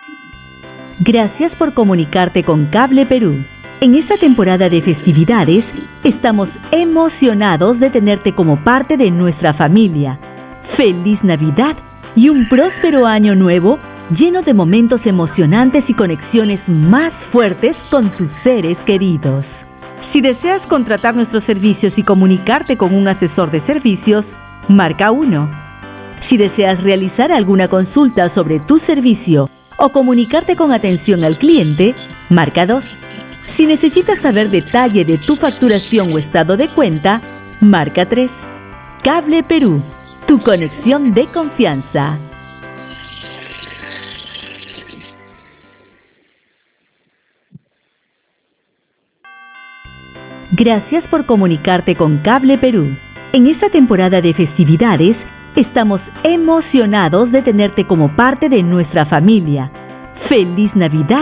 Gracias por comunicarte con Cable Perú. En esta temporada de festividades, estamos emocionados de tenerte como parte de nuestra familia. ¡Feliz Navidad y un próspero año nuevo lleno de momentos emocionantes y conexiones más fuertes con tus seres queridos! Si deseas contratar nuestros servicios y comunicarte con un asesor de servicios, marca 1. Si deseas realizar alguna consulta sobre tu servicio o comunicarte con atención al cliente, marca 2. Si necesitas saber detalle de tu facturación o estado de cuenta, marca 3. Cable Perú, tu conexión de confianza. Gracias por comunicarte con Cable Perú. En esta temporada de festividades, estamos emocionados de tenerte como parte de nuestra familia. ¡Feliz Navidad